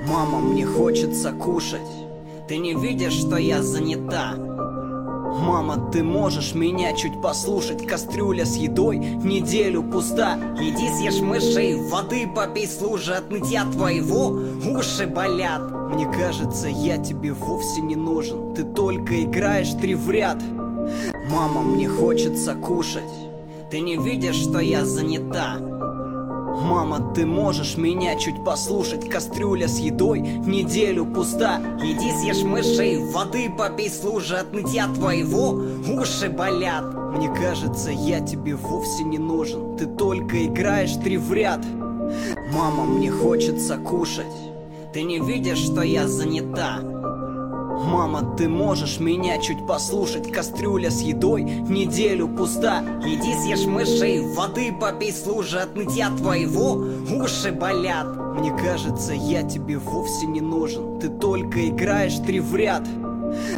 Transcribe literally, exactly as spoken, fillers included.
Мама, мне хочется кушать. Ты не видишь, что я занята? Мама, ты можешь меня чуть послушать? Кастрюля с едой неделю пуста. Иди съешь мышей, воды попей, служи, от нытья твоего уши болят. Мне кажется, я тебе вовсе не нужен, ты только играешь три в ряд. Мама, мне хочется кушать. Ты не видишь, что я занята? Мама, ты можешь меня чуть послушать? Кастрюля с едой неделю пуста. Иди съешь мышей, воды попей, служи, от нытья твоего уши болят. Мне кажется, я тебе вовсе не нужен, ты только играешь три в ряд. Мама, мне хочется кушать. Ты не видишь, что я занята? Мама, ты можешь меня чуть послушать? Кастрюля с едой неделю пуста. Иди съешь мышей, воды попей, служи, от нытья твоего уши болят. Мне кажется, я тебе вовсе не нужен, ты только играешь три в ряд.